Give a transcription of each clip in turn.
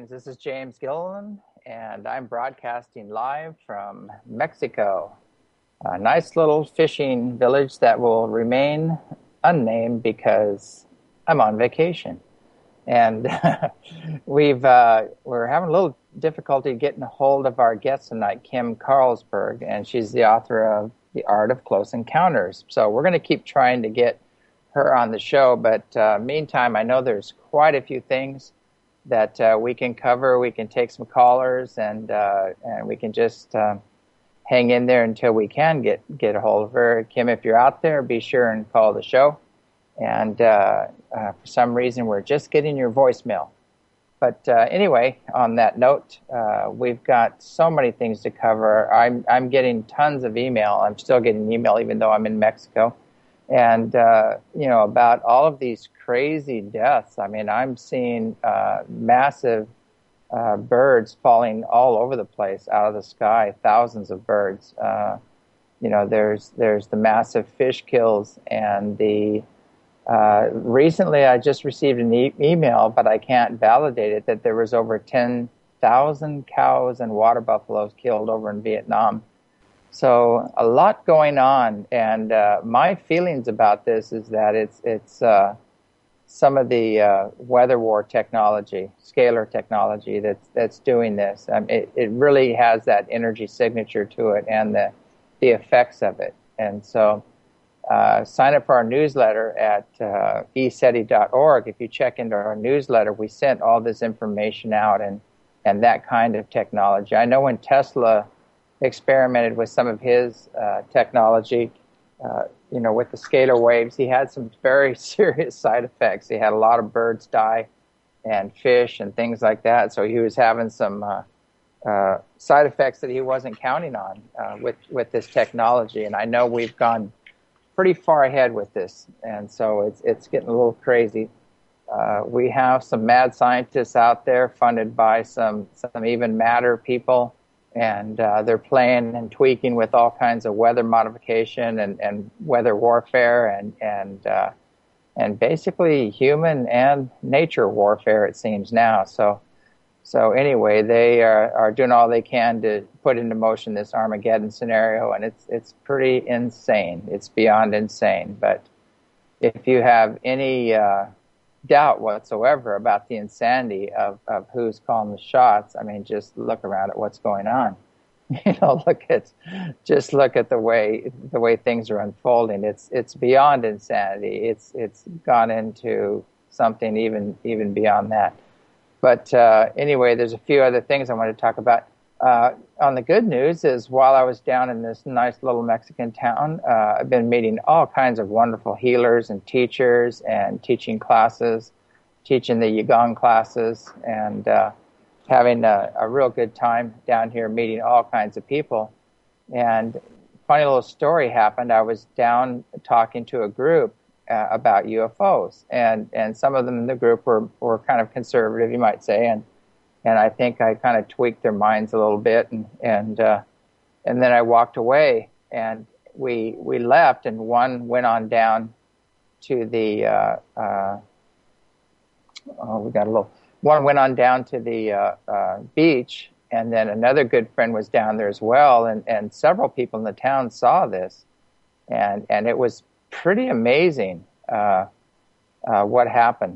Greetings. This is James Gilliland, and I'm broadcasting live from Mexico, a nice little fishing village that will remain unnamed because I'm on vacation. And we're having a little difficulty getting a hold of our guest tonight, Kim Carlsberg, and she's the author of The Art of Close Encounters. So we're going to keep trying to get her on the show, but meantime, I know there's quite a few things that we can cover. We can take some callers, and we can just hang in there until we can get a hold of her. Kim, if you're out there, be sure and call the show. And for some reason, we're just getting your voicemail. But anyway, on that note, we've got so many things to cover. I'm getting tons of email. I'm still getting email, even though I'm in Mexico. And, about all of these crazy deaths. I mean, I'm seeing massive birds falling all over the place out of the sky, thousands of birds. There's the massive fish kills, and recently I just received an email, but I can't validate it, that there was over 10,000 cows and water buffaloes killed over in Vietnam. So a lot going on, and my feelings about this is that it's some of the weather war technology, scalar technology that's doing this. It really has that energy signature to it and the effects of it. And so sign up for our newsletter at eseti.org. If you check into our newsletter, we sent all this information out and that kind of technology. I know when Tesla experimented with some of his technology, with the scalar waves, he had some very serious side effects. He had a lot of birds die and fish and things like that. So he was having some side effects that he wasn't counting on with this technology. And I know we've gone pretty far ahead with this, and so it's getting a little crazy. We have some mad scientists out there funded by some even madder people, and they're playing and tweaking with all kinds of weather modification and weather warfare and basically human and nature warfare, it seems now. So anyway, they are doing all they can to put into motion this Armageddon scenario, and it's pretty insane. It's beyond insane. But if you have any doubt whatsoever about the insanity of who's calling the shots, I mean, just look around at what's going on. Look at the way things are unfolding. It's beyond insanity. It's gone into something even beyond that. But anyway, there's a few other things I want to talk about. On the good news is, while I was down in this nice little Mexican town, I've been meeting all kinds of wonderful healers and teachers and teaching classes, teaching the Qigong classes, and having a real good time down here meeting all kinds of people. And funny little story happened. I was down talking to a group about UFOs, and some of them in the group were kind of conservative, you might say, and I think I kind of tweaked their minds a little bit, and then I walked away, and we left, and one went on down to the one went on down to the beach, and then another good friend was down there as well, and several people in the town saw this, and it was pretty amazing what happened.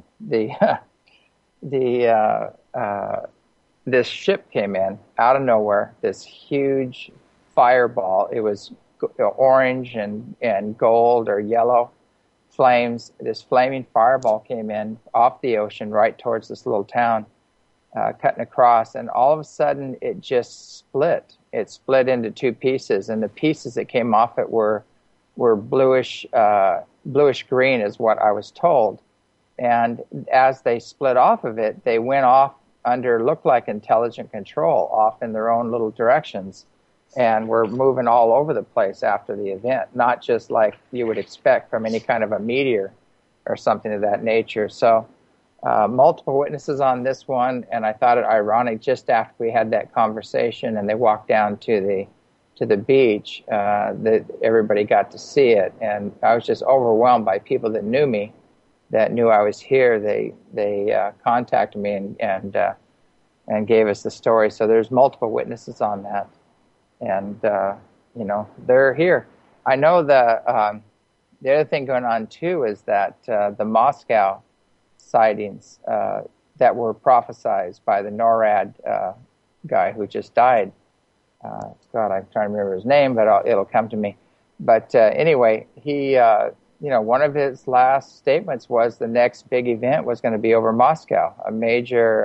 This ship came in out of nowhere, this huge fireball. It was orange and gold or yellow flames. This flaming fireball came in off the ocean right towards this little town, cutting across, and all of a sudden it just split. It split into two pieces, and the pieces that came off it were bluish green, is what I was told. And as they split off of it, they went off looked like intelligent control, off in their own little directions, and were moving all over the place after the event, not just like you would expect from any kind of a meteor or something of that nature. So multiple witnesses on this one, and I thought it ironic, just after we had that conversation and they walked down to the beach, that everybody got to see it, and I was just overwhelmed by people that knew me, that knew I was here. They contacted me and and gave us the story. So there's multiple witnesses on that, and they're here. I know the other thing going on too is that the Moscow sightings that were prophesized by the NORAD guy who just died. God, I'm trying to remember his name, but it'll come to me. But anyway, he, one of his last statements was the next big event was going to be over Moscow, a major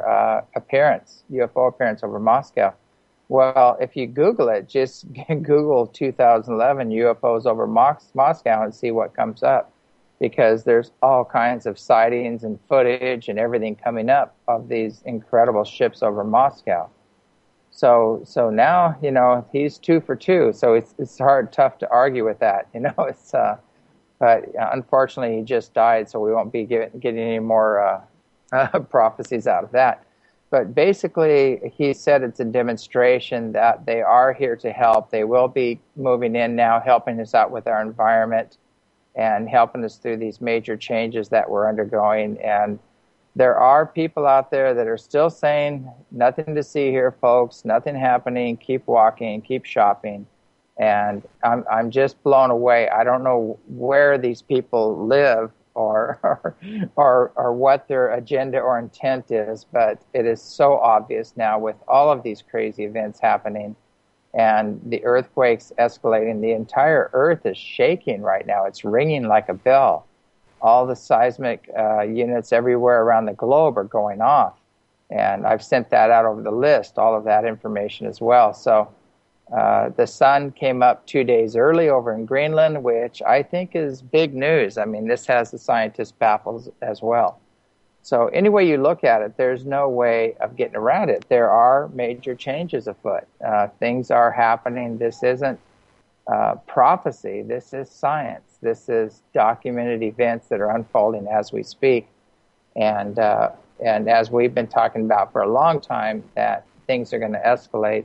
UFO appearance over Moscow. Well, if you Google it, just Google 2011 UFOs over Moscow and see what comes up, because there's all kinds of sightings and footage and everything coming up of these incredible ships over Moscow. So now, he's 2 for 2. So it's tough to argue with that. But unfortunately he just died, so we won't be getting any more prophecies out of that. But basically, he said it's a demonstration that they are here to help. They will be moving in now, helping us out with our environment and helping us through these major changes that we're undergoing. And there are people out there that are still saying, nothing to see here, folks, nothing happening, keep walking, keep shopping. And I'm just blown away. I don't know where these people live or what their agenda or intent is, but it is so obvious now with all of these crazy events happening and the earthquakes escalating. The entire earth is shaking right now. It's ringing like a bell. All the seismic units everywhere around the globe are going off. And I've sent that out over the list, all of that information as well. So the sun came up 2 days early over in Greenland, which I think is big news. I mean, this has the scientists baffled as well. So any way you look at it, there's no way of getting around it. There are major changes afoot. Things are happening. This isn't prophecy. This is science. This is documented events that are unfolding as we speak. And as we've been talking about for a long time, that things are going to escalate.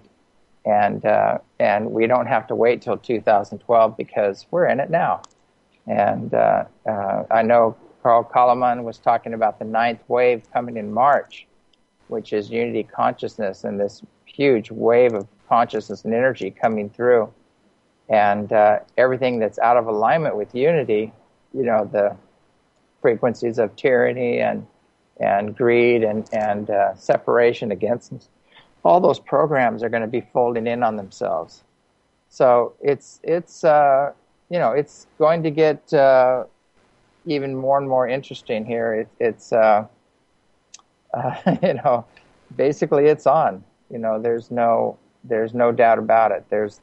And we don't have to wait till 2012 because we're in it now. And I know Carl Kalaman was talking about the 9th wave coming in March, which is unity consciousness and this huge wave of consciousness and energy coming through. And everything that's out of alignment with unity, the frequencies of tyranny and greed and separation against us, all those programs are going to be folding in on themselves. So it's going to get even more and more interesting here. Basically it's on. There's no doubt about it. There's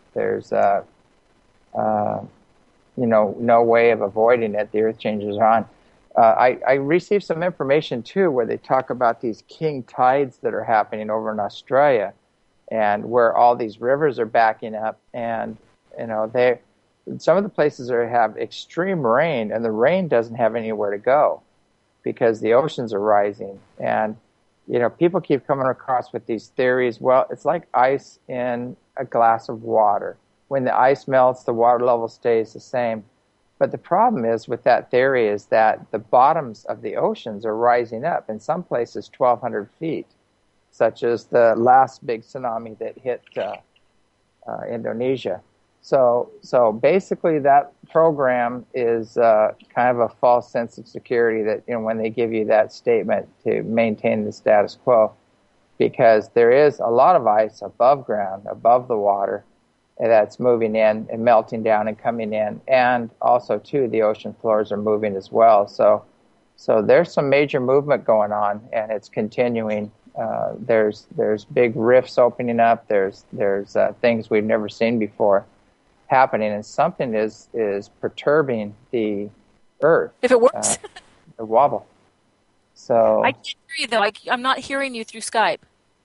no way of avoiding it. The earth changes are on. I received some information too where they talk about these king tides that are happening over in Australia, and where all these rivers are backing up, and some of the places have extreme rain, and the rain doesn't have anywhere to go because the oceans are rising. And people keep coming across with these theories. Well, it's like ice in a glass of water. When the ice melts, the water level stays the same. But the problem is with that theory is that the bottoms of the oceans are rising up, in some places 1,200 feet, such as the last big tsunami that hit Indonesia. So basically that program is kind of a false sense of security that, when they give you that statement to maintain the status quo, because there is a lot of ice above ground, above the water, that's moving in and melting down and coming in, and also too the ocean floors are moving as well. So there's some major movement going on, and it's continuing. There's big rifts opening up. There's things we've never seen before happening, and something is perturbing the earth. If it works, the wobble. So I can't hear you though. I'm not hearing you through Skype.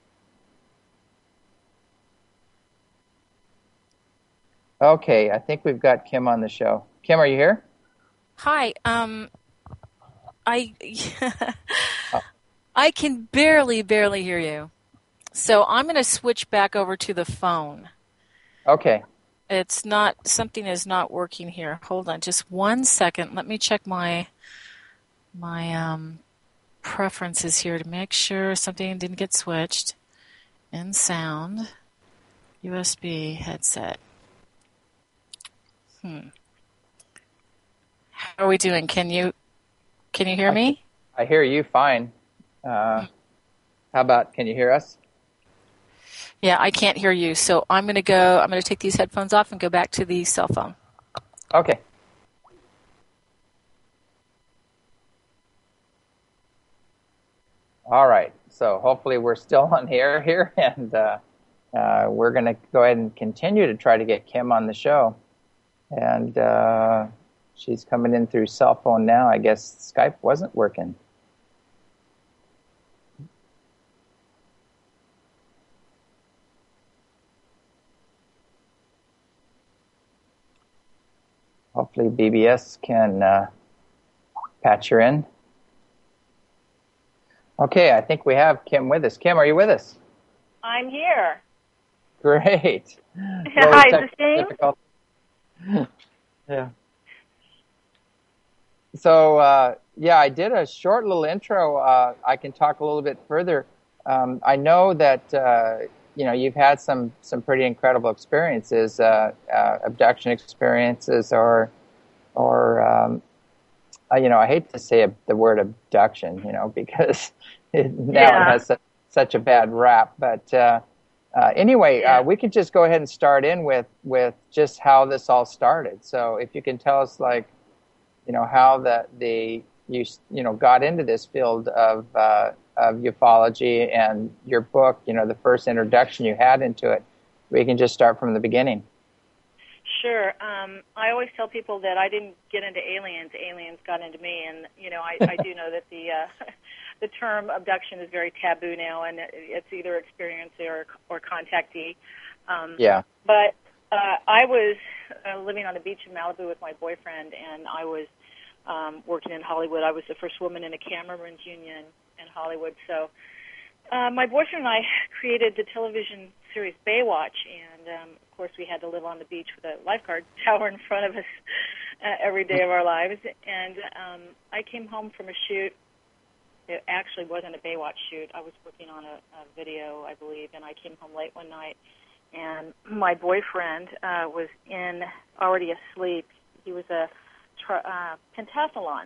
Okay, I think we've got Kim on the show. Kim, are you here? Hi. I can barely hear you. So I'm going to switch back over to the phone. Okay. Something is not working here. Hold on just 1 second. Let me check my preferences here to make sure something didn't get switched. In sound. USB headset. How are we doing? Can you hear me? I hear you fine. How about, can you hear us? Yeah, I can't hear you. So I'm going to take these headphones off and go back to the cell phone. Okay. All right. So hopefully we're still on the air here, and we're going to go ahead and continue to try to get Kim on the show. And she's coming in through cell phone now. I guess Skype wasn't working. Hopefully BBS can patch her in. Okay, I think we have Kim with us. Kim, are you with us? I'm here. Great. Hi, is this James? Yeah. So, I did a short little intro. I can talk a little bit further. I know that, you've had some pretty incredible experiences, abduction experiences, or I hate to say the word abduction, because it has such a bad rap. But anyway, we could just go ahead and start in with just how this all started. So if you can tell us, how you got into this field of ufology, and your book, the first introduction you had into it. We can just start from the beginning. Sure. I always tell people that I didn't get into aliens. Aliens got into me, and I do know that the term abduction is very taboo now, and it's either experience or contactee. But I was living on the beach in Malibu with my boyfriend, and I was working in Hollywood. I was the first woman in a cameraman's union in Hollywood. So my boyfriend and I created the television series Baywatch, and of course we had to live on the beach with a lifeguard tower in front of us every day of our lives. And I came home from a shoot. It actually wasn't a Baywatch shoot. I was working on a video, I believe, and I came home late one night, and my boyfriend was already asleep. He was a pentathlon,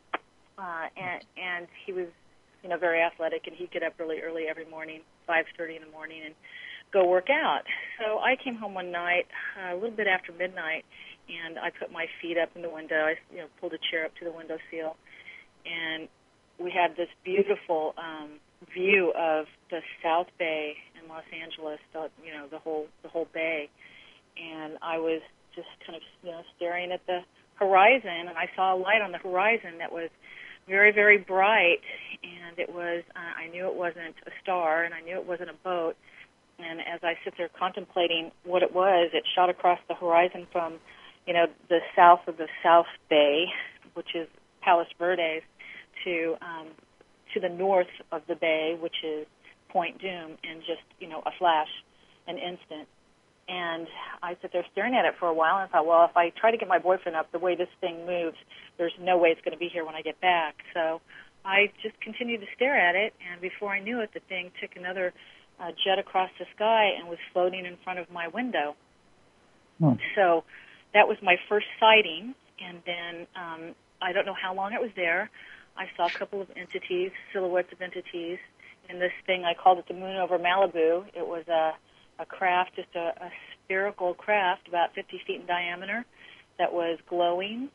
and he was, very athletic, and he'd get up really early every morning, 5:30 in the morning, and go work out. So I came home one night, a little bit after midnight, and I put my feet up in the window. I, pulled a chair up to the window sill, and we had this beautiful view of the South Bay in Los Angeles, the whole bay, and I was just kind of, staring at the horizon, and I saw a light on the horizon that was very, very bright, and it was, I knew it wasn't a star, and I knew it wasn't a boat, and as I sit there contemplating what it was, it shot across the horizon from, the south of the South Bay, which is Palos Verdes, to the north of the bay, which is Point Dume, in just, a flash, an instant. And I sit there staring at it for a while, and I thought, well, if I try to get my boyfriend up, the way this thing moves, there's no way it's going to be here when I get back. So I just continued to stare at it, and before I knew it, the thing took another jet across the sky and was floating in front of my window. So that was my first sighting, and then I don't know how long it was there. I saw a couple of entities, silhouettes of entities, in this thing. I called it the Moon over Malibu. It was a craft, just a spherical craft about 50 feet in diameter that was glowing,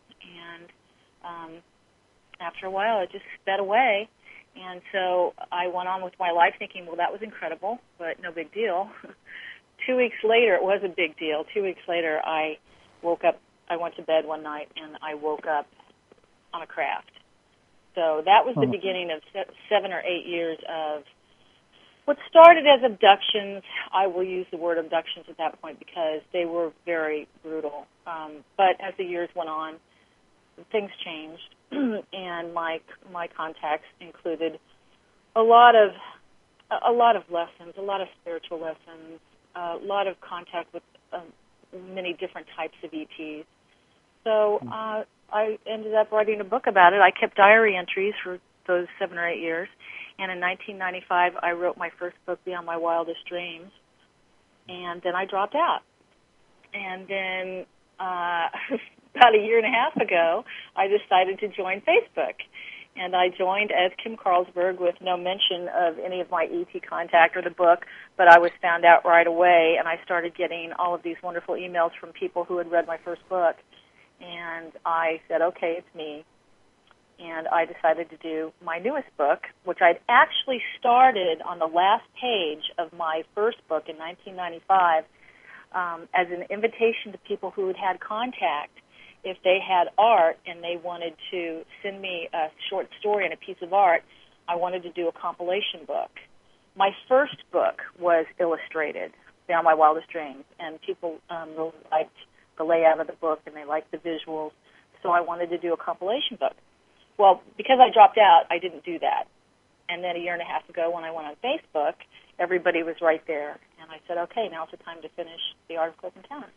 and after a while it just sped away, and so I went on with my life thinking, well, that was incredible, but no big deal. 2 weeks later, it was a big deal. 2 weeks later, I woke up, I went to bed one night, and I woke up on a craft. So that was the beginning of 7 or 8 years of what started as abductions. I will use the word abductions at that point because they were very brutal. But as the years went on, things changed, and my contacts included a lot of lessons, a lot of spiritual lessons, a lot of contact with many different types of ETs. So I ended up writing a book about it. I kept diary entries for those 7 or 8 years. And in 1995, I wrote my first book, Beyond My Wildest Dreams. And then I dropped out. And then about a year and a half ago, I decided to join Facebook. And I joined as Kim Carlsberg with no mention of any of my ET contact or the book, but I was found out right away, and I started getting all of these wonderful emails from people who had read my first book. And I said, okay, it's me. And I decided to do my newest book, which I'd actually started on the last page of my first book in 1995 as an invitation to people who had had contact. If they had art and they wanted to send me a short story and a piece of art, I wanted to do a compilation book. My first book was illustrated, Beyond My Wildest Dreams, and people really liked the layout of the book and they liked the visuals, so I wanted to do a compilation book. Well, because I dropped out, I didn't do that. And then a year and a half ago when I went on Facebook, everybody was right there. And I said, okay, now's the time to finish The Art of Close Encounters.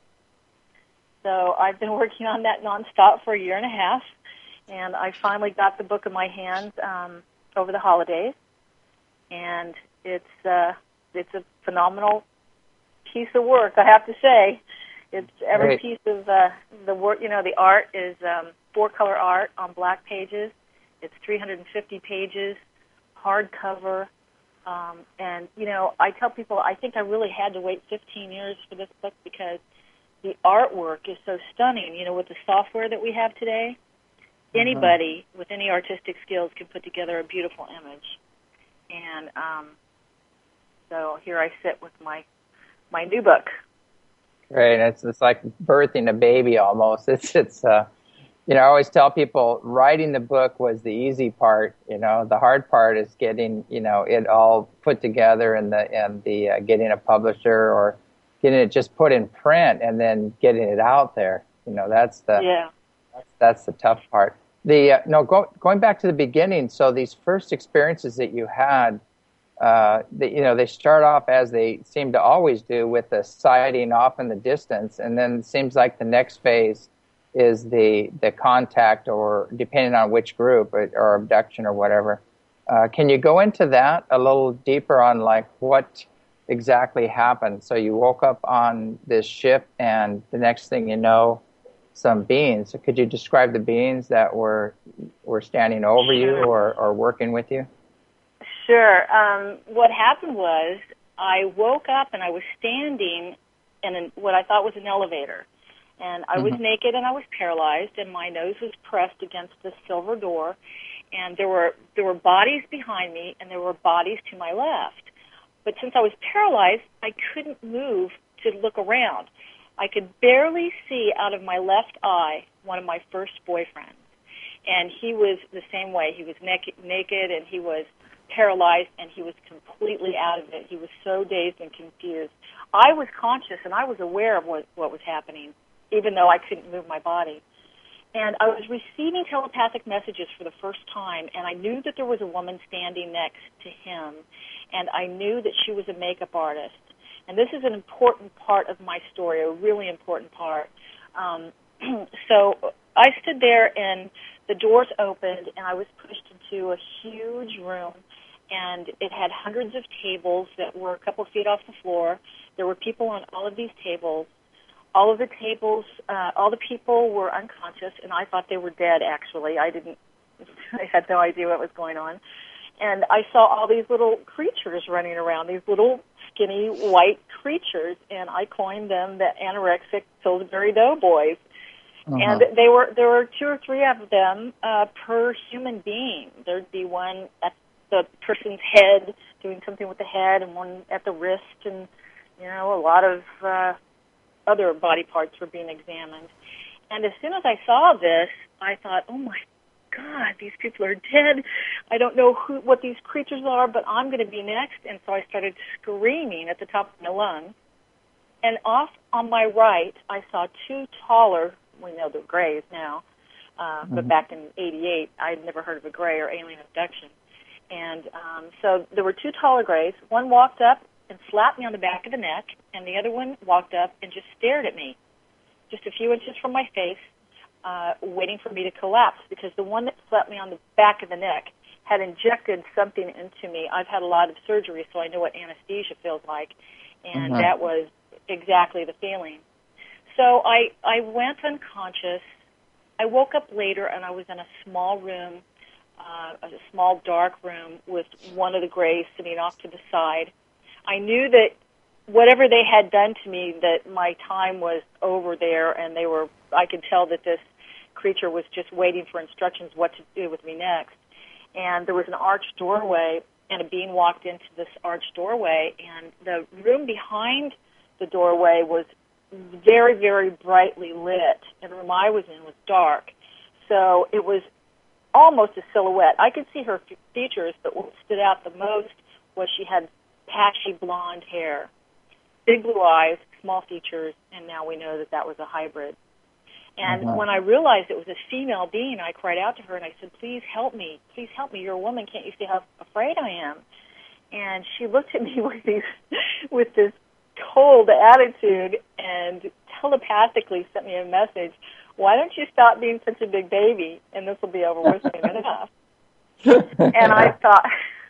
So I've been working on that nonstop for a year and a half, and I finally got the book in my hands over the holidays. And it's a phenomenal piece of work, I have to say. It's every piece of the work. You know, the art is 4-color art on black pages. It's 350 pages, hardcover. And, you know, I tell people I think I really had to wait 15 years for this book because the artwork is so stunning. You know, with the software that we have today, anybody with any artistic skills can put together a beautiful image. And so here I sit with my new book. Right, it's like birthing a baby almost. It's you know, I always tell people writing the book was the easy part. You know, the hard part is getting, you know, it all put together and the getting a publisher or getting it just put in print and then getting it out there. You know, that's the tough part. Going back to the beginning. So these first experiences that you had. You know, they start off as they seem to always do with the sighting off in the distance, and then it seems like the next phase is the contact, or depending on which group or abduction or whatever. Can you go into that a little deeper on like what exactly happened? So you woke up on this ship, and the next thing you know, some beings. So could you describe the beings that were standing over you or working with you? Sure. What happened was I woke up and I was standing in what I thought was an elevator. And I was naked and I was paralyzed, and my nose was pressed against the silver door. And there were bodies behind me, and there were bodies to my left. But since I was paralyzed, I couldn't move to look around. I could barely see out of my left eye one of my first boyfriends. And he was the same way. He was naked and he was paralyzed, and he was completely out of it. He was so dazed and confused. I was conscious, and I was aware of what was happening, even though I couldn't move my body. And I was receiving telepathic messages for the first time, and I knew that there was a woman standing next to him, and I knew that she was a makeup artist. And this is an important part of my story, a really important part. So I stood there, and the doors opened, and I was pushed into a huge room, and it had hundreds of tables that were a couple feet off the floor. There were people on all of these tables. All of the tables, all the people were unconscious, and I thought they were dead, actually. I had no idea what was going on. And I saw all these little creatures running around, these little skinny white creatures, and I coined them the anorexic Pillsbury Doughboys. And there were 2 or 3 of them per human being. There'd be one at the person's head, doing something with the head, and one at the wrist, and, you know, a lot of other body parts were being examined. And as soon as I saw this, I thought, oh my God, these people are dead. I don't know what these creatures are, but I'm going to be next. And so I started screaming at the top of my lungs. And off on my right, I saw 2 taller, we know they're grays now, but back in '88, I'd never heard of a gray or alien abduction. And so there were 2 taller grays. One walked up and slapped me on the back of the neck, and the other one walked up and just stared at me, just a few inches from my face, waiting for me to collapse, because the one that slapped me on the back of the neck had injected something into me. I've had a lot of surgery, so I know what anesthesia feels like, and that was exactly the feeling. So I went unconscious. I woke up later, and I was in a small room, a small dark room with one of the grays sitting off to the side. I knew that whatever they had done to me, that my time was over there, and I could tell that this creature was just waiting for instructions what to do with me next. And there was an arched doorway, and a being walked into this arched doorway, and the room behind the doorway was very, very brightly lit, and the room I was in was dark. So it was almost a silhouette. I could see her features, but what stood out the most was she had patchy blonde hair, big blue eyes, small features, and now we know that that was a hybrid. And when I realized it was a female being, I cried out to her and I said, please help me, you're a woman, can't you see how afraid I am? And she looked at me with this cold attitude and telepathically sent me a message, why don't you stop being such a big baby and this will be over with soon enough? And I thought,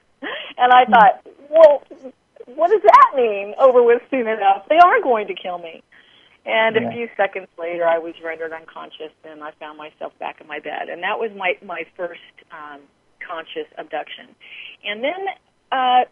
well, what does that mean, over with soon enough? They are going to kill me. And a few seconds later, I was rendered unconscious, and I found myself back in my bed. And that was my first conscious abduction. And then I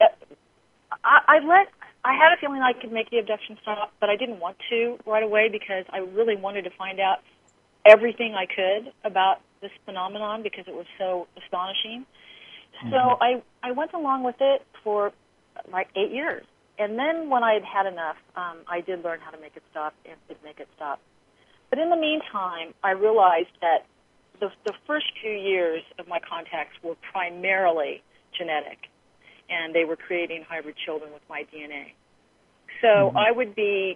had a feeling I could make the abduction stop, but I didn't want to right away because I really wanted to find out everything I could about this phenomenon because it was so astonishing. So I went along with it for like 8 years. And then when I had had enough, I did learn how to make it stop and did make it stop. But in the meantime, I realized that the first few years of my contacts were primarily genetic, and they were creating hybrid children with my DNA. So I would be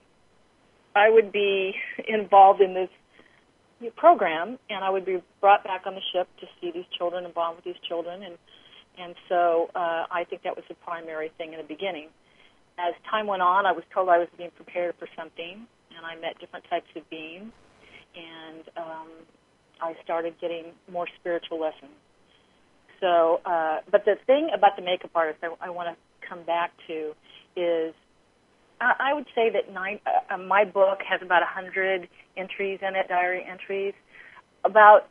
involved in this program, and I would be brought back on the ship to see these children and bond with these children, and so I think that was the primary thing in the beginning. As time went on, I was told I was being prepared for something, and I met different types of beings, and I started getting more spiritual lessons. So, but the thing about the makeup artist I want to come back to is I would say that my book has about 100 entries in it, diary entries. About,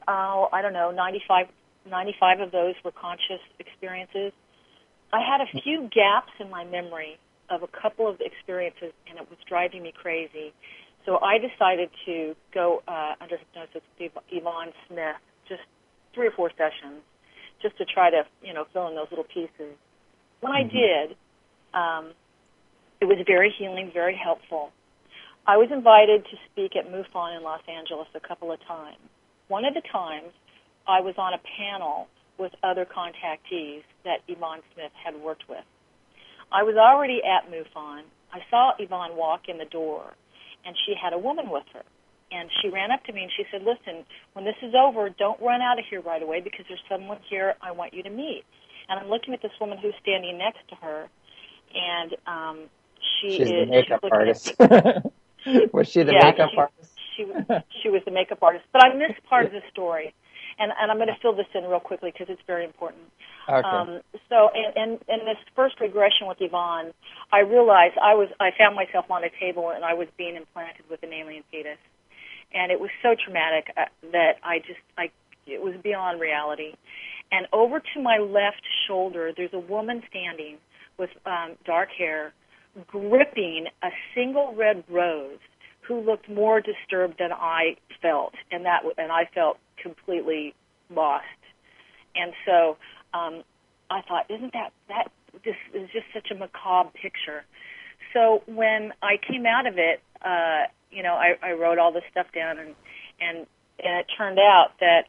95 of those were conscious experiences. I had a few gaps in my memory of a couple of experiences, and it was driving me crazy. So I decided to go under hypnosis with Yvonne Smith, just 3 or 4 sessions, just to try to, fill in those little pieces. When I did, it was very healing, very helpful. I was invited to speak at MUFON in Los Angeles a couple of times. One of the times, I was on a panel with other contactees that Yvonne Smith had worked with. I was already at MUFON. I saw Yvonne walk in the door, and she had a woman with her. And she ran up to me and she said, listen, when this is over, don't run out of here right away because there's someone here I want you to meet. And I'm looking at this woman who's standing next to her, and she's the makeup artist. Was she the makeup artist? She was the makeup artist. But I missed part of the story. And I'm going to fill this in real quickly because it's very important. Okay. So in this first regression with Yvonne, I realized I found myself on a table and I was being implanted with an alien fetus. And it was so traumatic that it was beyond reality. And over to my left shoulder, there's a woman standing with dark hair, gripping a single red rose, who looked more disturbed than I felt, and I felt completely lost. And so I thought, isn't that this is just such a macabre picture? So when I came out of it, I wrote all this stuff down, and it turned out that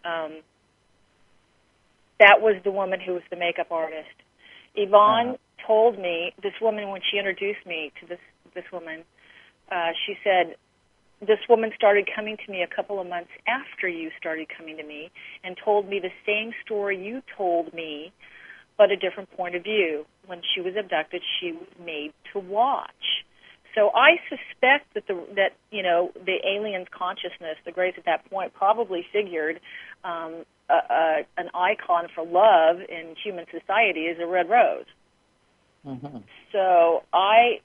that was the woman who was the makeup artist. Yvonne told me, this woman, when she introduced me to this woman, she said, this woman started coming to me a couple of months after you started coming to me and told me the same story you told me, but a different point of view. When she was abducted, she was made to watch. So I suspect that the alien's consciousness, the Greys at that point, probably figured an icon for love in human society is a red rose. Mm-hmm. So I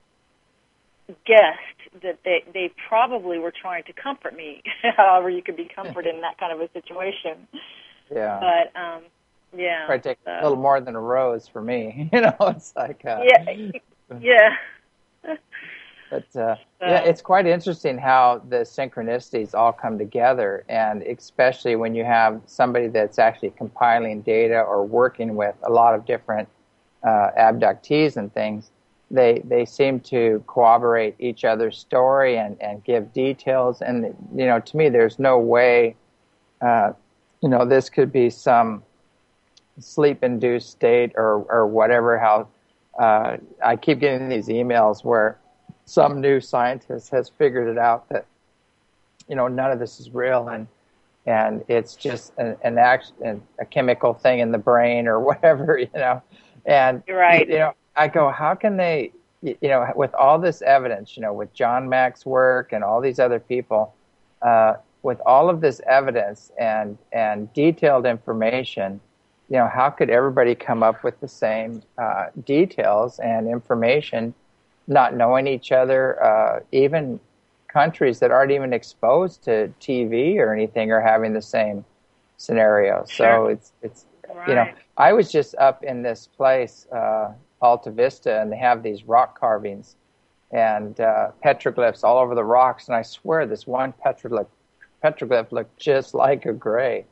guessed that they probably were trying to comfort me, however you could be comforted in that kind of a situation. Yeah. But, yeah. Probably take a little more than a rose for me. It's like... Yeah. But yeah, it's quite interesting how the synchronicities all come together, and especially when you have somebody that's actually compiling data or working with a lot of different abductees and things. They seem to corroborate each other's story and give details. And to me, there's no way this could be some sleep-induced state or whatever. How I keep getting these emails where some new scientist has figured it out that none of this is real and it's just an action, a chemical thing in the brain or whatever, And you're right. I go, how can they, with all this evidence, with John Mack's work and all these other people, with all of this evidence and detailed information, how could everybody come up with the same details and information, not knowing each other, even countries that aren't even exposed to TV or anything are having the same scenario. Sure. So it's right. I was just up in this place, Alta Vista, and they have these rock carvings and petroglyphs all over the rocks, and I swear this one petroglyph looked just like a Grey.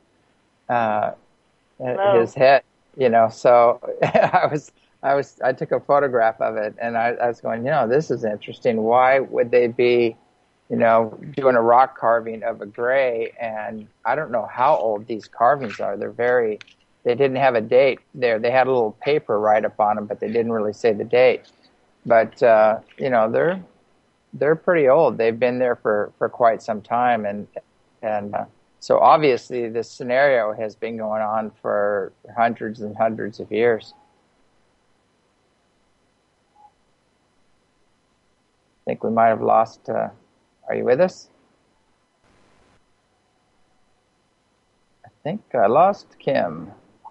His head, so I took a photograph of it, and I was going, this is interesting. Why would they be, doing a rock carving of a Grey? And I don't know how old these carvings are. They didn't have a date there. They had a little paper right up on them, but they didn't really say the date. But, they're pretty old. They've been there for quite some time. And so obviously this scenario has been going on for hundreds and hundreds of years. I think we might have lost, are you with us? I think I lost Kim.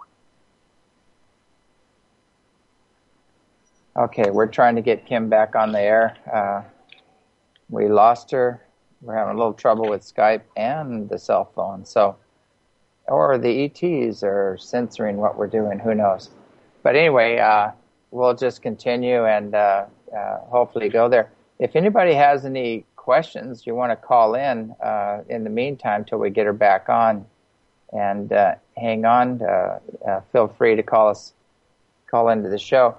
Okay, we're trying to get Kim back on the air. We lost her. We're having a little trouble with Skype and the cell phone. Or the ETs are censoring what we're doing. Who knows? But anyway, we'll just continue and hopefully go there. If anybody has any questions you want to call in the meantime till we get her back on, and hang on, feel free to call into the show.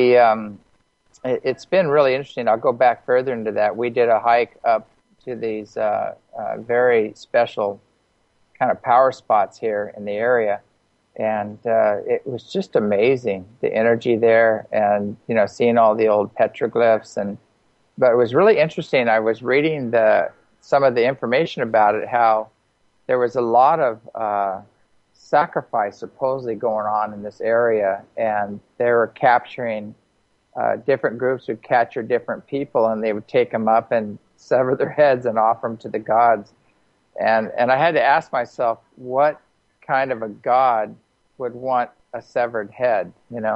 It's been really interesting. I'll go back further into that. We did a hike up to these very special kind of power spots here in the area, and it was just amazing, the energy there, and seeing all the old petroglyphs. But it was really interesting. I was reading some of the information about it, how there was a lot of sacrifice supposedly going on in this area, and they were capturing different groups would capture different people, and they would take them up and sever their heads and offer them to the gods. And I had to ask myself, what kind of a god would want a severed head?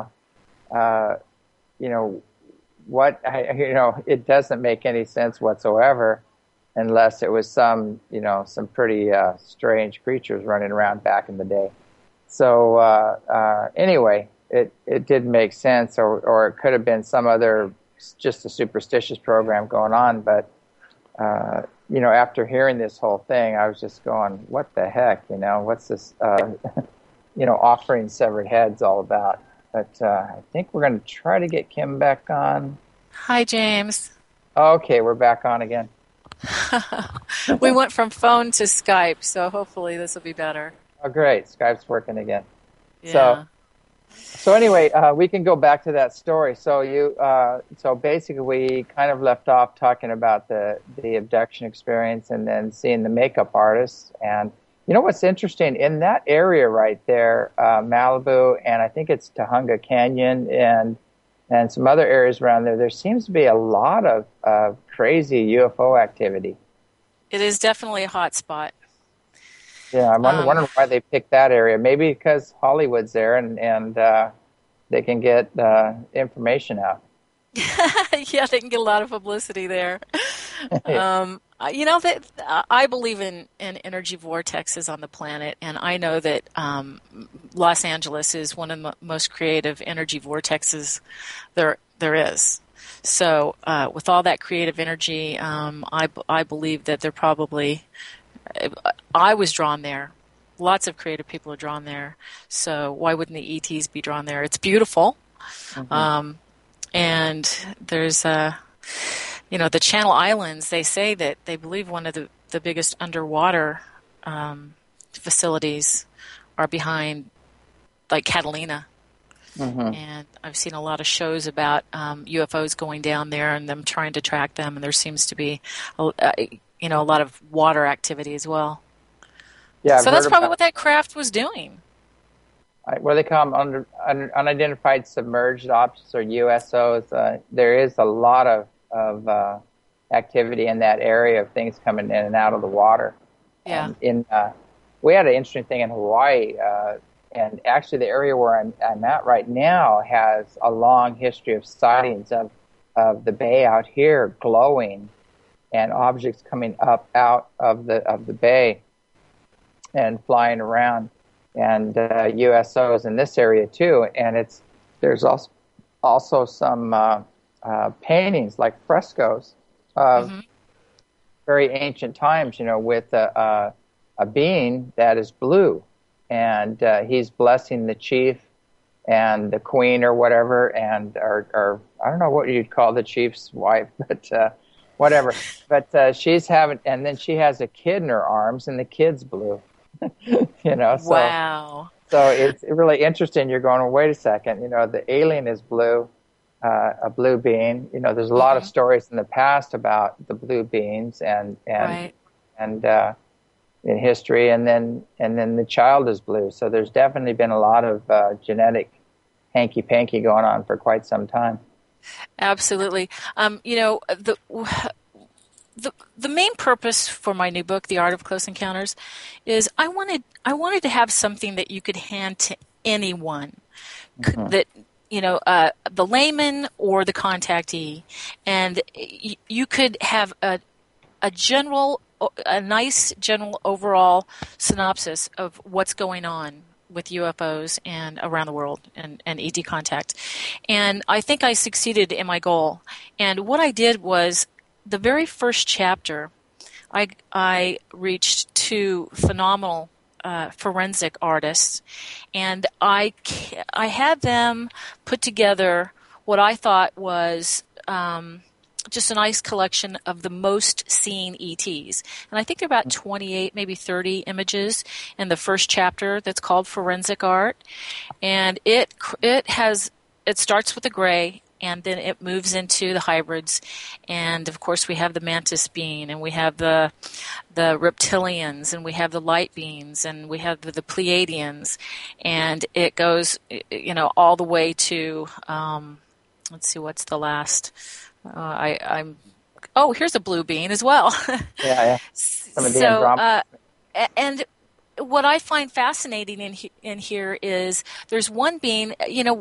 It doesn't make any sense whatsoever, unless it was some pretty strange creatures running around back in the day. So anyway, it didn't make sense, or it could have been some other, just a superstitious program going on. But after hearing this whole thing, I was just going, what the heck, what's this, offering severed heads all about? But I think we're going to try to get Kim back on. Hi, James. Okay, we're back on again. We went from phone to Skype, so hopefully this will be better. Oh, great. Skype's working again. Yeah. So anyway, we can go back to that story. So basically we kind of left off talking about the abduction experience and then seeing the makeup artists. And what's interesting, in that area right there, Malibu, and I think it's Tahunga Canyon and and some other areas around there, there seems to be a lot of crazy UFO activity. It is definitely a hot spot. Yeah, I'm wondering why they picked that area. Maybe because Hollywood's there and they can get information out. Yeah, they can get a lot of publicity there. I believe in energy vortexes on the planet, and I know that Los Angeles is one of the most creative energy vortexes there is. So with all that creative energy, I believe that they're probably. I was drawn there. Lots of creative people are drawn there. So why wouldn't the ETs be drawn there? It's beautiful. Mm-hmm. And there's, the Channel Islands, they say that they believe one of the biggest underwater facilities are behind, like, Catalina. Mm-hmm. And I've seen a lot of shows about UFOs going down there and them trying to track them, and there seems to be, a lot of water activity as well. Yeah, so that's probably what that craft was doing. What they call them unidentified submerged objects, or USOs. There is a lot of activity in that area of things coming in and out of the water. Yeah. We had an interesting thing in Hawaii, and actually the area where I'm at right now has a long history of sightings of the bay out here glowing, and objects coming up out of the bay and flying around, and USOs in this area too. And there's also some paintings, like frescoes of mm-hmm. very ancient times, with a being that is blue, and he's blessing the chief and the queen or whatever, and or I don't know what you'd call the chief's wife, but whatever. But she's having, and then she has a kid in her arms, and the kid's blue. So, wow. So it's really interesting. You're going, well, wait a second. The alien is blue, a blue being. There's a lot of stories in the past about the blue beings, and right. and in history, and then the child is blue. So there's definitely been a lot of genetic hanky-panky going on for quite some time. Absolutely. The main purpose for my new book, The Art of Close Encounters, is I wanted to have something that you could hand to anyone, mm-hmm. that the layman or the contactee, and you could have a nice general overall synopsis of what's going on with UFOs and around the world and ET contact. And I think I succeeded in my goal. And what I did was, the very first chapter, I reached two phenomenal forensic artists, and I had them put together what I thought was just a nice collection of the most seen ETs. And I think there are about 28, maybe 30 images in the first chapter that's called Forensic Art. And it starts with the gray, and then it moves into the hybrids. And of course we have the mantis being, and we have the reptilians, and we have the light beings, and we have the Pleiadians, and it goes, all the way to, let's see, what's the last, here's a blue being as well. Yeah. Some of the Andromeda. And what I find fascinating in here is there's one being,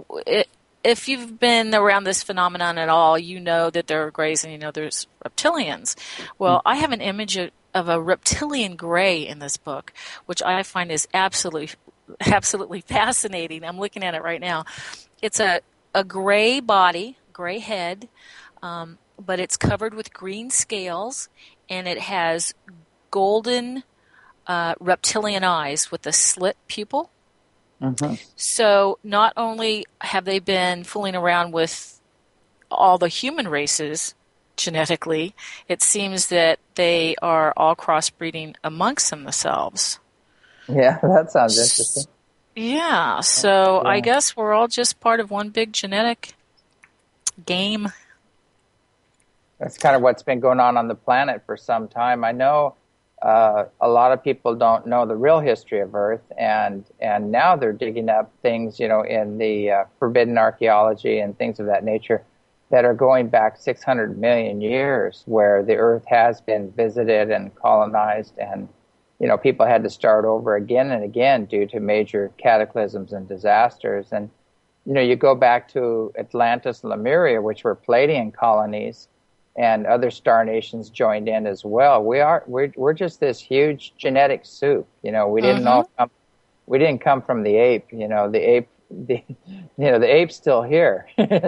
if you've been around this phenomenon at all, you know that there are grays and there's reptilians. Well, I have an image of a reptilian gray in this book, which I find is absolutely fascinating. I'm looking at it right now. It's a gray body, gray head, but it's covered with green scales, and it has golden reptilian eyes with a slit pupil. Mm-hmm. So not only have they been fooling around with all the human races genetically, it seems that they are all crossbreeding amongst themselves. Yeah, that sounds interesting. Yeah, so I guess we're all just part of one big genetic game. That's kind of what's been going on the planet for some time. I know a lot of people don't know the real history of Earth, and now they're digging up things, in the forbidden archaeology and things of that nature that are going back 600 million years, where the Earth has been visited and colonized, and people had to start over again and again due to major cataclysms and disasters. And you go back to Atlantis and Lemuria, which were Palladian colonies, and other star nations joined in as well. We're just this huge genetic soup. We didn't we didn't come from the ape. The ape's still here.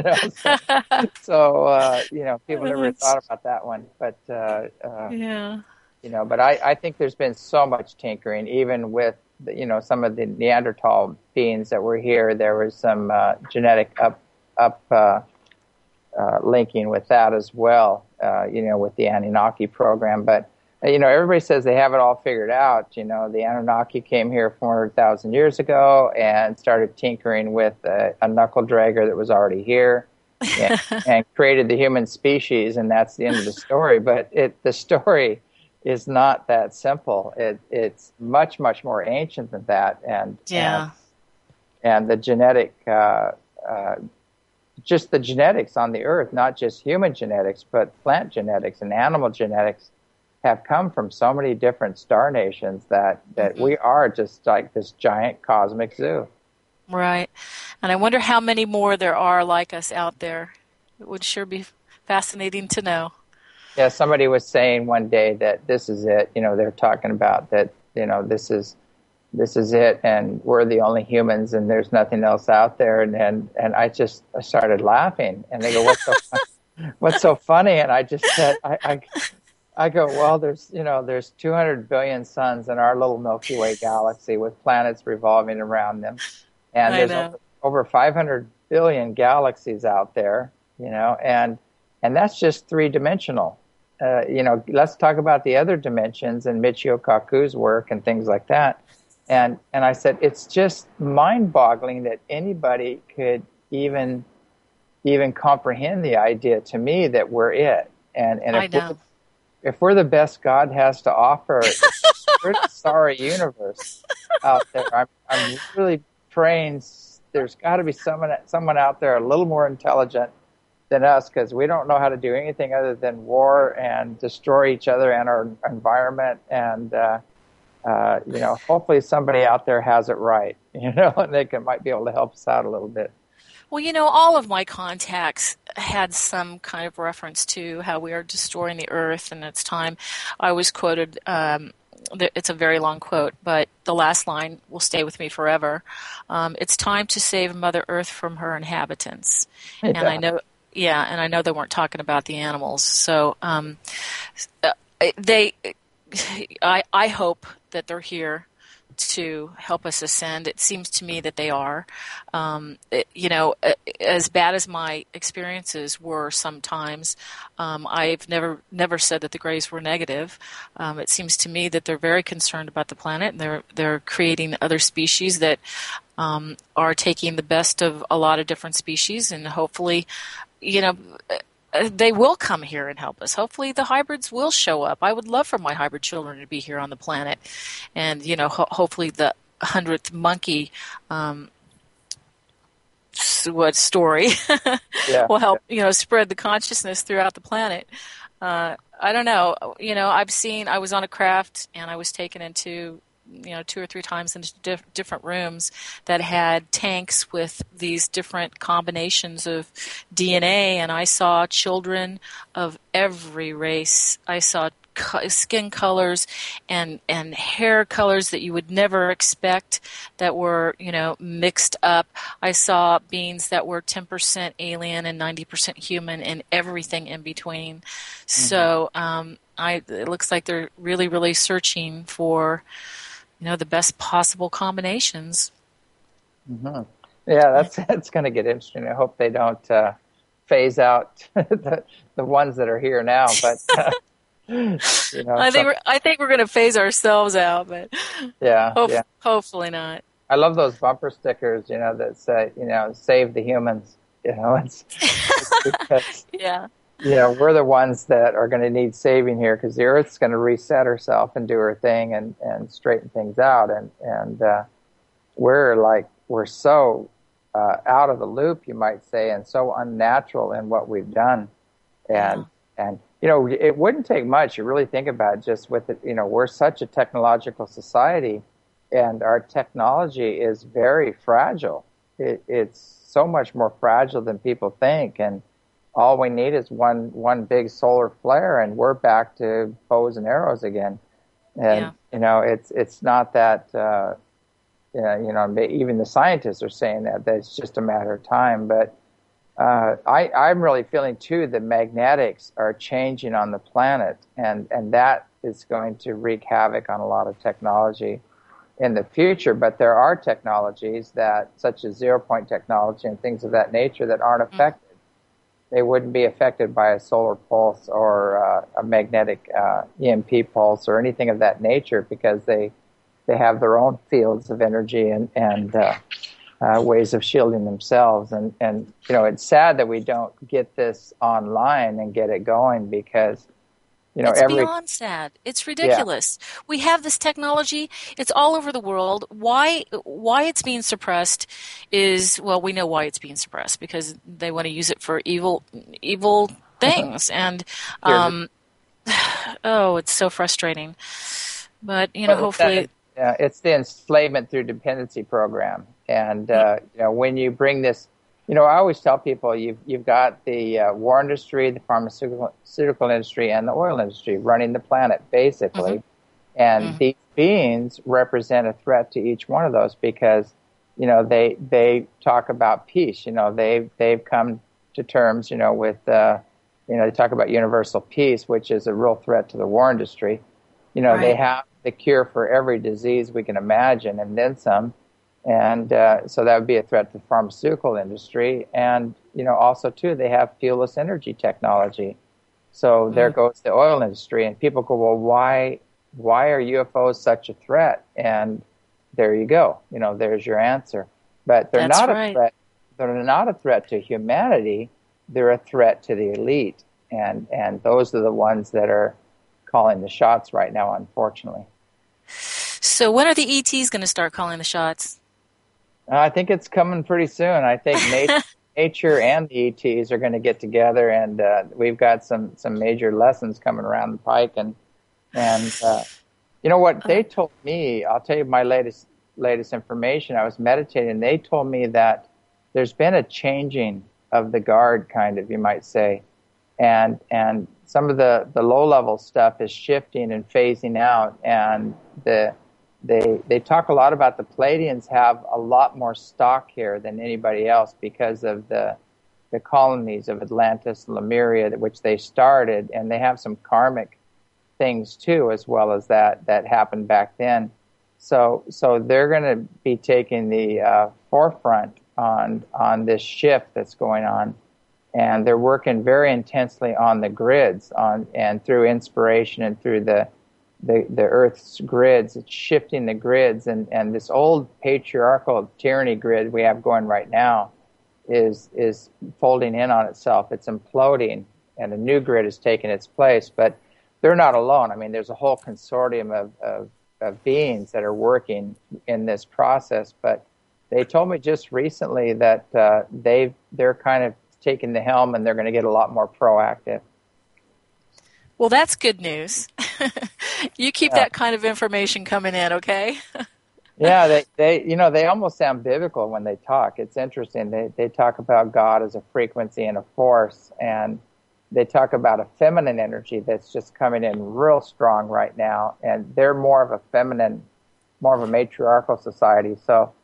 So people never thought about that one. But yeah. But I think there's been so much tinkering, even with some of the Neanderthal beings that were here. There was some genetic linking with that as well, with the Anunnaki program. But, everybody says they have it all figured out. The Anunnaki came here 400,000 years ago and started tinkering with a knuckle dragger that was already here and created the human species, and that's the end of the story. But the story is not that simple. It's much, much more ancient than that. And the genetic... just the genetics on the Earth, not just human genetics, but plant genetics and animal genetics, have come from so many different star nations that we are just like this giant cosmic zoo. Right. And I wonder how many more there are like us out there. It would sure be fascinating to know. Yeah, somebody was saying one day that this is it. They're talking about that, this is it, and we're the only humans, and there's nothing else out there. And I started laughing, and they go, "What's so funny?" And I just said, I go, well, there's 200 billion suns in our little Milky Way galaxy with planets revolving around them, and there's over 500 billion galaxies out there, and that's just three-dimensional. Let's talk about the other dimensions and Michio Kaku's work and things like that. And I said, it's just mind-boggling that anybody could even comprehend the idea to me that we're it. And if we're the best God has to offer, we're the sorry universe out there. I'm really praying there's got to be someone out there a little more intelligent than us, because we don't know how to do anything other than war and destroy each other and our environment. And hopefully somebody out there has it right, and they might be able to help us out a little bit. Well, all of my contacts had some kind of reference to how we are destroying the earth, and it's time. I was quoted, it's a very long quote, but the last line will stay with me forever. It's time to save Mother Earth from her inhabitants. Yeah. And I know they weren't talking about the animals. So I hope that they're here to help us ascend. It seems to me that they are. As bad as my experiences were sometimes, I've never said that the Greys were negative. It seems to me that they're very concerned about the planet, and they're creating other species that are taking the best of a lot of different species, and hopefully, they will come here and help us. Hopefully the hybrids will show up. I would love for my hybrid children to be here on the planet. And, hopefully the 100th monkey story will help, spread the consciousness throughout the planet. I don't know. I was on a craft, and I was taken into 2 or 3 times into different rooms that had tanks with these different combinations of DNA, and I saw children of every race. I saw skin colors and hair colors that you would never expect that were, mixed up. I saw beings that were 10% alien and 90% human and everything in between. Mm-hmm. So it looks like they're really, really searching for the best possible combinations. Mm-hmm. Yeah, that's going to get interesting. I hope they don't phase out the ones that are here now. But I think we're going to phase ourselves out. But hopefully not. I love those bumper stickers, that say, save the humans. It's because, yeah. we're the ones that are going to need saving here because the Earth's going to reset herself and do her thing and straighten things out. And we're so out of the loop, you might say, and so unnatural in what we've done. And it wouldn't take much. You really think about it, just with it. We're such a technological society, and our technology is very fragile. It's so much more fragile than people think, and all we need is one big solar flare, and we're back to bows and arrows again. And it's not that. Even the scientists are saying that it's just a matter of time. But I'm really feeling too the magnetics are changing on the planet, and that is going to wreak havoc on a lot of technology in the future. But there are technologies such as zero-point technology and things of that nature, that aren't affected. They wouldn't be affected by a solar pulse or a magnetic EMP pulse or anything of that nature, because they have their own fields of energy and ways of shielding themselves. And it's sad that we don't get this online and get it going, because it's beyond sad. It's ridiculous. Yeah. We have this technology. It's all over the world. Why it's being suppressed is, well, we know why it's being suppressed, because they want to use it for evil things. And it's so frustrating. But hopefully. It's the enslavement through dependency program. And when you bring this. I always tell people you've got the war industry, the pharmaceutical industry, and the oil industry running the planet, basically. And these beings represent a threat to each one of those, because, they talk about peace. They've come to terms, with, they talk about universal peace, which is a real threat to the war industry. Right. They have the cure for every disease we can imagine, and then some. And so that would be a threat to the pharmaceutical industry. And, also, too, they have fuelless energy technology. So there goes the oil industry. And people go, well, why are UFOs such a threat? And there you go. There's your answer. But they're not a threat. They're not a threat to humanity. They're a threat to the elite. And those are the ones that are calling the shots right now, unfortunately. So when are the ETs going to start calling the shots? I think it's coming pretty soon. I think nature and the ETs are going to get together, and we've got some major lessons coming around the pike. And what they told me, I'll tell you my latest information. I was meditating. They told me that there's been a changing of the guard, kind of, you might say, and some of the low level stuff is shifting and phasing out, and They talk a lot about the Pleiadians have a lot more stock here than anybody else, because of the colonies of Atlantis and Lemuria, which they started, and they have some karmic things too, as well as that happened back then. So they're going to be taking the forefront on this shift that's going on, and they're working very intensely on the grids, and through inspiration and through the Earth's grids. It's shifting the grids, and this old patriarchal tyranny grid we have going right now is folding in on itself. It's imploding, and a new grid is taking its place. But they're not alone. I mean, there's a whole consortium of beings that are working in this process. But they told me just recently that they're kind of taking the helm, and they're going to get a lot more proactive. Well, that's good news. You keep that kind of information coming in, okay? Yeah, they almost sound biblical when they talk. It's interesting. They talk about God as a frequency and a force, and they talk about a feminine energy that's just coming in real strong right now, and they're more of a feminine, more of a matriarchal society. So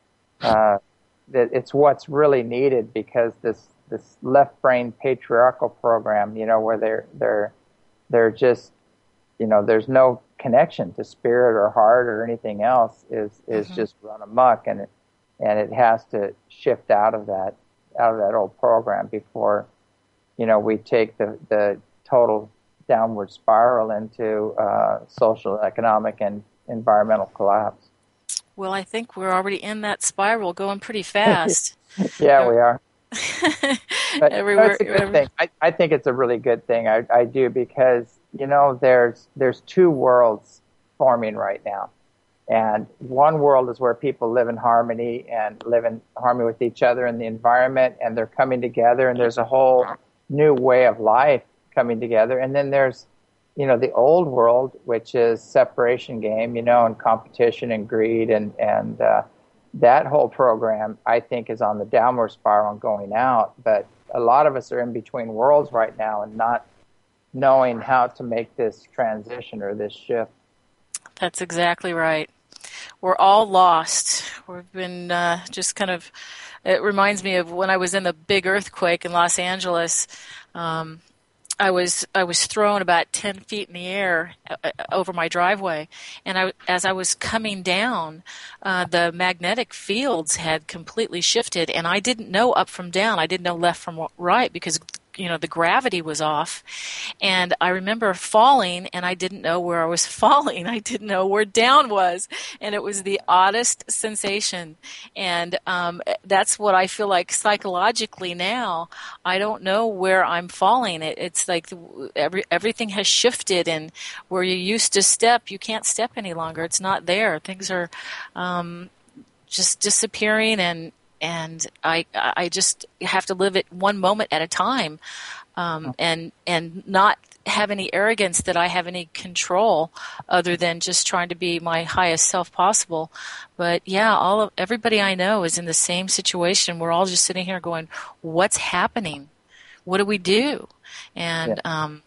it's what's really needed, because this left brain patriarchal program, where they're just, there's no connection to spirit or heart or anything else, is just run amok, and it has to shift out of that old program before, we take the total downward spiral into social, economic, and environmental collapse. Well, I think we're already in that spiral, going pretty fast. Yeah, we are. But Everywhere. it's a good thing. I think it's a really good thing. I do, because there's two worlds forming right now, and one world is where people live in harmony and live in harmony with each other and the environment, and they're coming together, and there's a whole new way of life coming together. And then there's the old world, which is separation game, and competition and greed, and that whole program, I think, is on the downward spiral and going out. But a lot of us are in between worlds right now and not knowing how to make this transition or this shift. That's exactly right. We're all lost. We've been just kind of, it reminds me of when I was in the big earthquake in Los Angeles. I was thrown about 10 feet in the air over my driveway, and as I was coming down, the magnetic fields had completely shifted, and I didn't know up from down. I didn't know left from right because the gravity was off. And I remember falling, and I didn't know where I was falling. I didn't know where down was. And it was the oddest sensation. And that's what I feel like psychologically now. I don't know where I'm falling. It's like everything has shifted, and where you used to step, you can't step any longer. It's not there. Things are just disappearing, and I just have to live it one moment at a time, and not have any arrogance that I have any control other than just trying to be my highest self possible. But yeah, everybody I know is in the same situation. We're all just sitting here going, "What's happening? What do we do?" And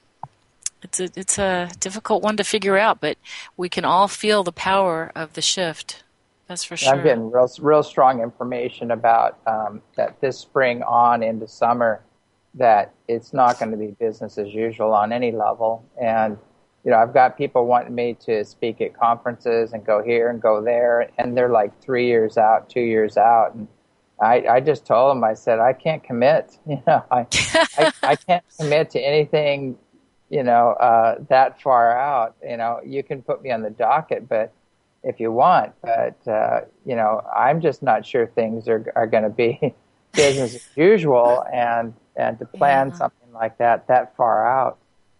it's a difficult one to figure out, but we can all feel the power of the shift. That's for sure. I'm getting real strong information about that this spring on into summer, that it's not going to be business as usual on any level. And, I've got people wanting me to speak at conferences and go here and go there, and they're like 3 years out, 2 years out. And I just told them, I said, I can't commit. I can't commit to anything, that far out. You can put me on the docket, but if you want, but I'm just not sure things are going to be business as usual, and to plan something like that far out,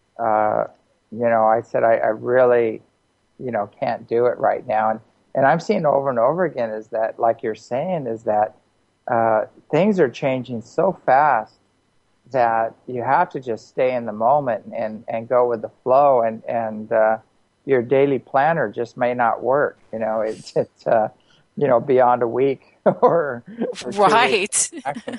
I said I really, can't do it right now, and I'm seeing over and over again is that, like you're saying, is that things are changing so fast that you have to just stay in the moment and go with the flow, and your daily planner just may not work. It's beyond a week or right.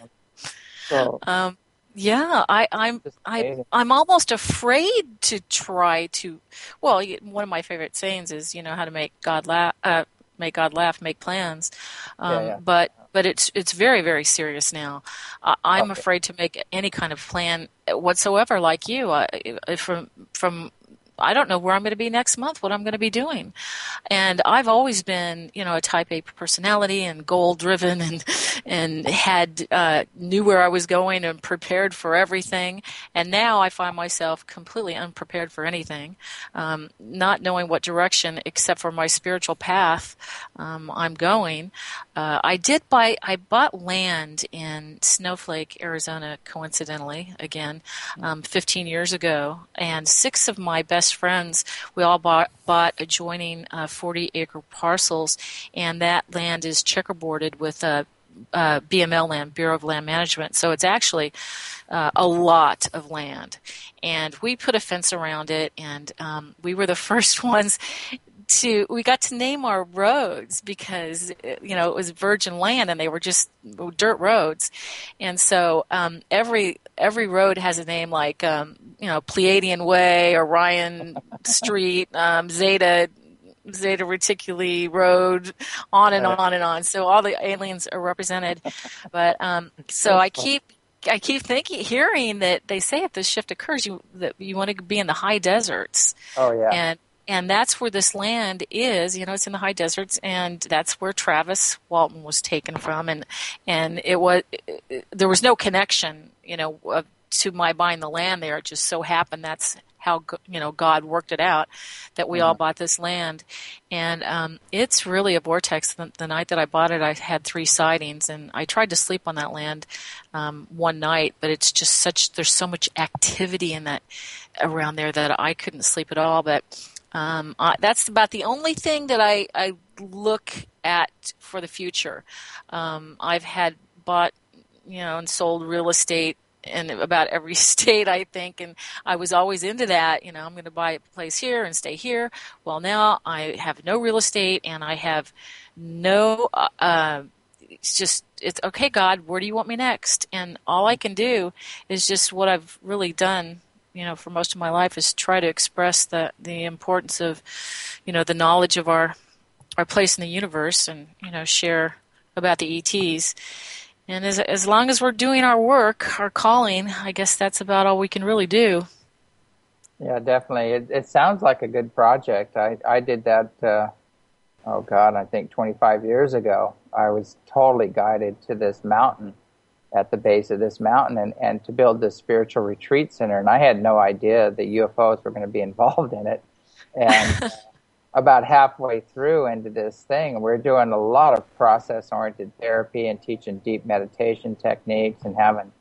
So yeah, I'm almost afraid to try to. Well, one of my favorite sayings is, how to make God laugh, make plans. But it's very, very serious now. I'm afraid to make any kind of plan whatsoever. Like you, from I don't know where I'm going to be next month, what I'm going to be doing. And I've always been, a type A personality and goal driven and had, knew where I was going and prepared for everything. And now I find myself completely unprepared for anything, not knowing what direction except for my spiritual path, I'm going. I bought land in Snowflake, Arizona, coincidentally, again, 15 years ago. And 6 of my best friends, we all bought adjoining 40-acre parcels, and that land is checkerboarded with BML land, Bureau of Land Management. So it's actually a lot of land. And we put a fence around it, and we were the first ones we got to name our roads because, it was virgin land and they were just dirt roads. And so every road has a name like, Pleiadian Way, Orion Street, Zeta Reticuli Road, on and on and on. So all the aliens are represented. But so I keep hearing that they say if this shift occurs, that you want to be in the high deserts. Oh yeah. And that's where this land is, it's in the high deserts, and that's where Travis Walton was taken from, and there was no connection, to my buying the land there. It just so happened that's how God worked it out that we all bought this land. And it's really a vortex. The night that I bought it, I had 3 sightings, and I tried to sleep on that land one night, but it's just there's so much activity in that around there that I couldn't sleep at all. But that's about the only thing that I look at for the future. I've had bought, and sold real estate in about every state, I think, and I was always into that. I'm going to buy a place here and stay here. Well, now I have no real estate, and I have no. It's okay, God, where do you want me next? And all I can do is just what I've really done, for most of my life, is try to express the importance of, the knowledge of our place in the universe, and share about the ETs. And as long as we're doing our work, our calling, I guess that's about all we can really do. Yeah, definitely. It sounds like a good project. I did that, I think 25 years ago. I was totally guided to this mountain, at the base of this mountain, and to build this spiritual retreat center. And I had no idea that UFOs were going to be involved in it. And about halfway through into this thing, we're doing a lot of process-oriented therapy and teaching deep meditation techniques and having,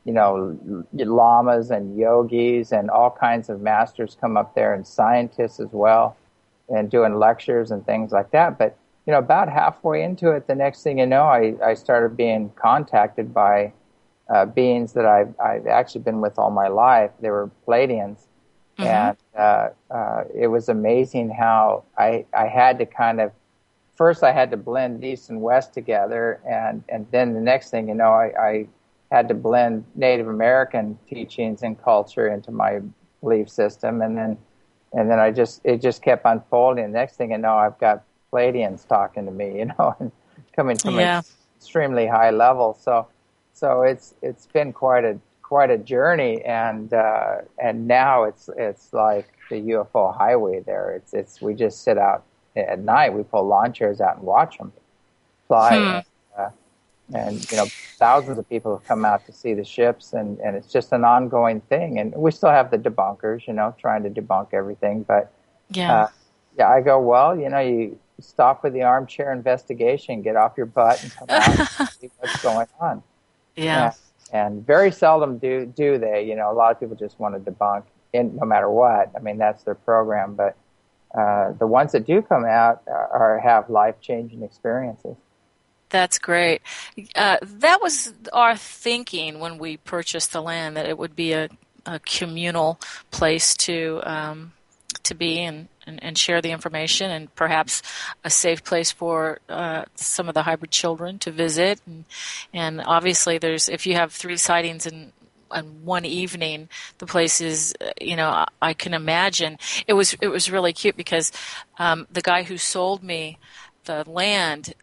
lamas and yogis and all kinds of masters come up there, and scientists as well, and doing lectures and things like that. But, about halfway into it, the next thing you know, I started being contacted by beings that I've actually been with all my life. They were Pleiadians. And it was amazing how I had to first I had to blend East and West together, and then the next thing I had to blend Native American teachings and culture into my belief system, and then it just kept unfolding. The next thing you know, I've got Pleiadians talking to me, and coming from an extremely high level. So it's been quite a journey, and now it's like the UFO highway there. We just sit out at night. We pull lawn chairs out and watch them fly, and thousands of people have come out to see the ships, and it's just an ongoing thing. And we still have the debunkers, trying to debunk everything. But I go, well, you stop with the armchair investigation, get off your butt, and come out and see what's going on. And very seldom do they. A lot of people just want to debunk, no matter what. I mean, that's their program. But the ones that do come out have life-changing experiences. That's great. That was our thinking when we purchased the land, that it would be a communal place to be and share the information, and perhaps a safe place for some of the hybrid children to visit. And obviously, if you have 3 sightings in one evening, the place is, I can imagine. It was really cute because the guy who sold me the land,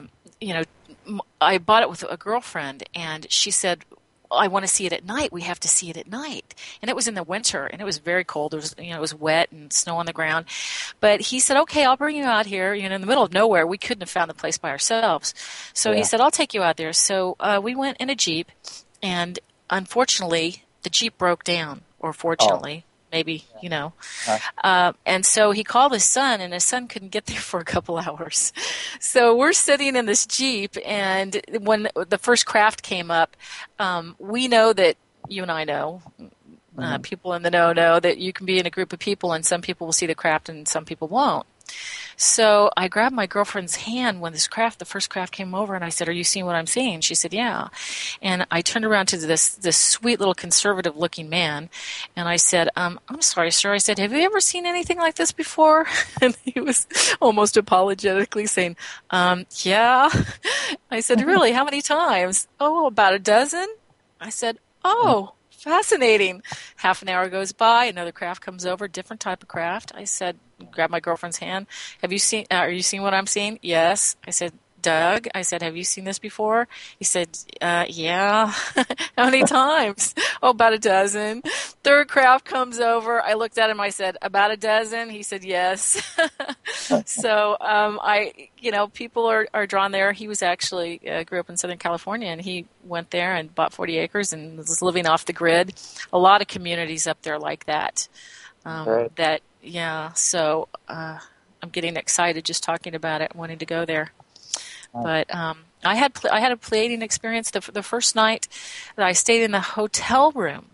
I bought it with a girlfriend, and she said, I want to see it at night. We have to see it at night. And it was in the winter, and it was very cold. It was wet and snow on the ground. But he said, okay, I'll bring you out here. In the middle of nowhere, we couldn't have found the place by ourselves. So he said, I'll take you out there. So we went in a Jeep, and unfortunately, the Jeep broke down, or fortunately. Maybe, and so he called his son, and his son couldn't get there for a couple hours. So we're sitting in this Jeep, and when the first craft came up, we know that you and I know, people in the know that you can be in a group of people, and some people will see the craft and some people won't. So I grabbed my girlfriend's hand when the first craft came over, and I said, are you seeing what I'm seeing? She said, yeah. And I turned around to this sweet little conservative-looking man, and I said, I'm sorry, sir. I said, have you ever seen anything like this before? And he was almost apologetically saying, yeah. I said, really? How many times? Oh, about a dozen. I said, oh. Fascinating. Half an hour goes by, another craft comes over, different type of craft. I said, grab my girlfriend's hand. Are you seeing what I'm seeing? Yes. I said, Doug, I said, have you seen this before? He said, yeah. How many times? Oh, about a dozen. Third craft comes over. I looked at him. I said, about a dozen? He said, yes. So, people are drawn there. He was actually, grew up in Southern California, and he went there and bought 40 acres and was living off the grid. A lot of communities up there like that. Right. That, yeah, so I'm getting excited just talking about it, wanting to go there. But I had a Pleiadian experience the first night that I stayed in the hotel room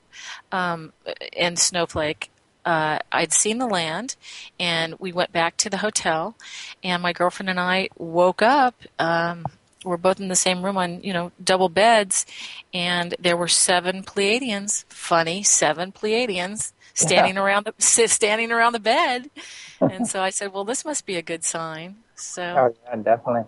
in Snowflake. I'd seen the land, and we went back to the hotel, and my girlfriend and I woke up. We're both in the same room on, double beds, and there were 7 Pleiadians. Funny, 7 Pleiadians standing around the bed. And so I said, well, this must be a good sign. So. Oh yeah, definitely.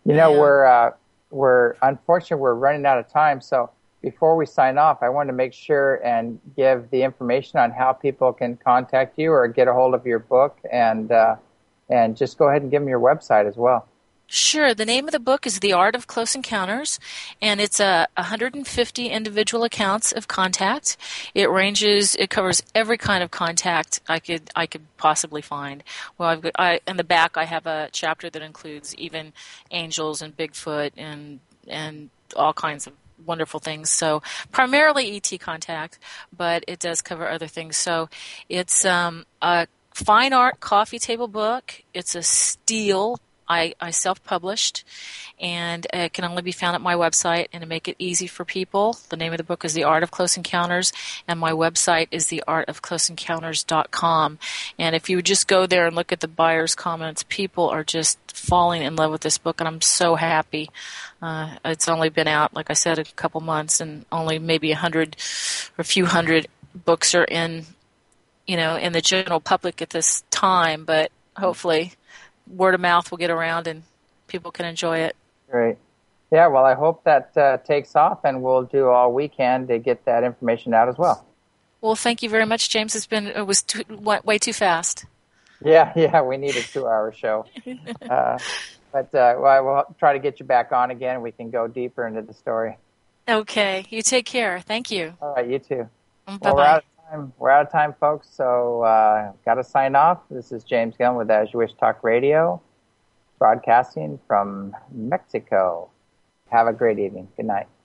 We're unfortunately we're running out of time. So before we sign off, I want to make sure and give the information on how people can contact you or get a hold of your book, and just go ahead and give them your website as well. Sure. The name of the book is The Art of Close Encounters, and it's 150 individual accounts of contact. It covers every kind of contact I could possibly find. Well, in the back I have a chapter that includes even angels and Bigfoot and all kinds of wonderful things. So primarily ET contact, but it does cover other things. So it's a fine art coffee table book. It's a steal. I self-published, and it can only be found at my website. And to make it easy for people, the name of the book is The Art of Close Encounters, and my website is theartofcloseencounters.com. And if you would just go there and look at the buyer's comments, people are just falling in love with this book, and I'm so happy. It's only been out, like I said, a couple months, and only maybe 100 or a few hundred books are in the general public at this time, but hopefully word of mouth will get around and people can enjoy it. Great. Yeah, well, I hope that takes off, and we'll do all we can to get that information out as well. Well, thank you very much, James. It was way too fast. Yeah, we need a 2-hour show. But we'll try to get you back on again. We can go deeper into the story. Okay. You take care. Thank you. All right, you too. Bye-bye. Well, we're out of time, folks, so got to sign off. This is James Gillen with As You Wish Talk Radio, broadcasting from Mexico. Have a great evening. Good night.